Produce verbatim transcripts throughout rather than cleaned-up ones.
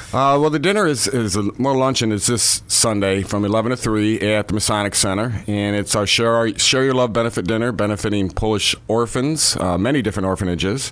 Uh, well, the dinner is, is a, more luncheon is this Sunday from eleven to three at the Masonic Center, and it's our Share, our, Share Your Love benefit dinner benefiting Polish orphans, uh, many different orphanages,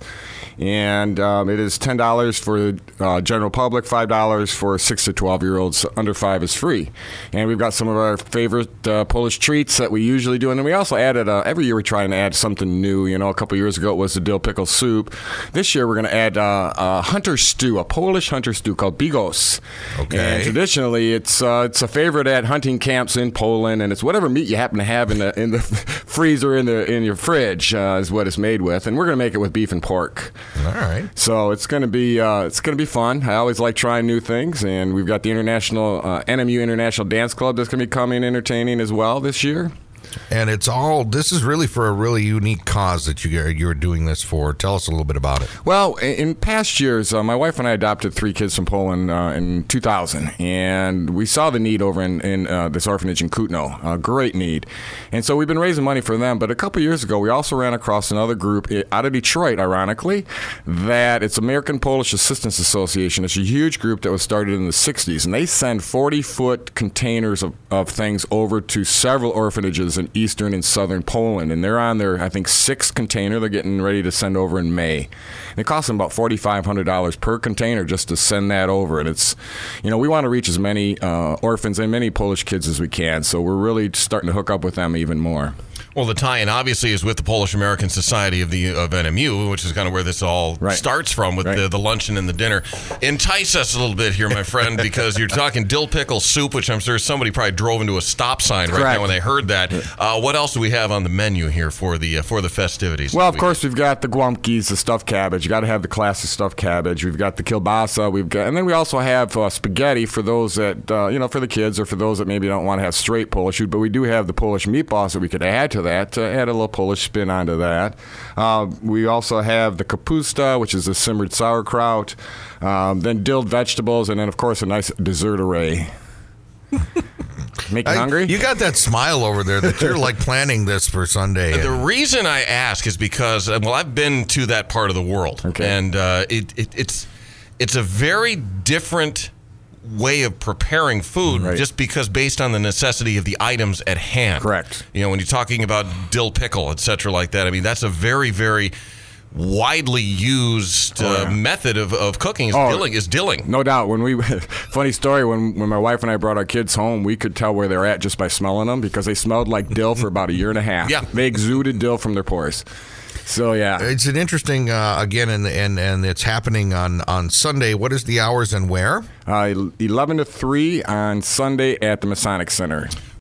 and um, it is ten dollars for the uh, general public, five dollars for six to twelve-year-olds. Under five is free. And we've got some of our favorite uh, Polish treats that we usually do, and then we also added, uh, every year we're trying to add something new. You know, a couple years ago it was the dill pickle soup. This year we're going to add uh, a hunter stew, a Polish hunter stew called bigos. Okay. And traditionally, it's uh, it's a favorite at hunting camps in Poland, and it's whatever meat you happen to have in the in the freezer in the in your fridge uh, is what it's made with. And we're going to make it with beef and pork. All right. So it's going to be uh, it's going to be fun. I always like trying new things, and we've got the international uh, N M U International Dance Club that's going to be coming entertaining as well this year. And it's all, this is really for a really unique cause that you, you're doing this for. Tell us a little bit about it. Well, in past years, uh, my wife and I adopted three kids from Poland uh, in two thousand, and we saw the need over in, in uh, this orphanage in Kutno, a great need. And so we've been raising money for them, but a couple years ago, we also ran across another group out of Detroit, ironically, that it's American Polish Assistance Association. It's a huge group that was started in the sixties, and they send forty-foot containers of, of things over to several orphanages in eastern and southern Poland, and they're on their, I think, sixth container they're getting ready to send over in May. And it costs them about forty-five hundred dollars per container just to send that over, and it's, you know, we want to reach as many uh, orphans and many Polish kids as we can, so we're really starting to hook up with them even more. Well, the tie-in obviously is with the Polish American Society of the of N M U, which is kind of where this all right. starts from with right. the, the luncheon and the dinner. Entice us a little bit here, my friend, because you're talking dill pickle soup, which I'm sure somebody probably drove into a stop sign right Correct. now when they heard that. Uh, what else do we have on the menu here for the uh, for the festivities? Well, of course, we've got the guamkis, the stuffed cabbage. You got to have the classic stuffed cabbage. We've got the kielbasa. We've got, and then we also have uh, spaghetti for those that uh, you know, for the kids or for those that maybe don't want to have straight Polish food. But we do have the Polish meatballs that we could add to that to add a little Polish spin onto that. Uh, we also have the kapusta, which is a simmered sauerkraut, um, then dilled vegetables, and then, of course, a nice dessert array. Make you I, hungry? You got that smile over there that you're like planning this for Sunday. The reason I ask is because, well, I've been to that part of the world, okay. and uh, it, it, it's it's a very different way of preparing food, right. just because based on the necessity of the items at hand. Correct. You know, when you're talking about dill pickle, et cetera, like that, I mean, that's a very, very widely used uh, oh, yeah. method of, of cooking is oh, dilling. Is dilling. No doubt. When we, funny story, when, when my wife and I brought our kids home, we could tell where they're at just by smelling them because they smelled like dill for about a year and a half. Yeah. They exuded dill from their pores. So, yeah. It's an interesting, uh, again, and, and and it's happening on, on Sunday. What is the hours and where? Uh, eleven to three on Sunday at the Masonic Center.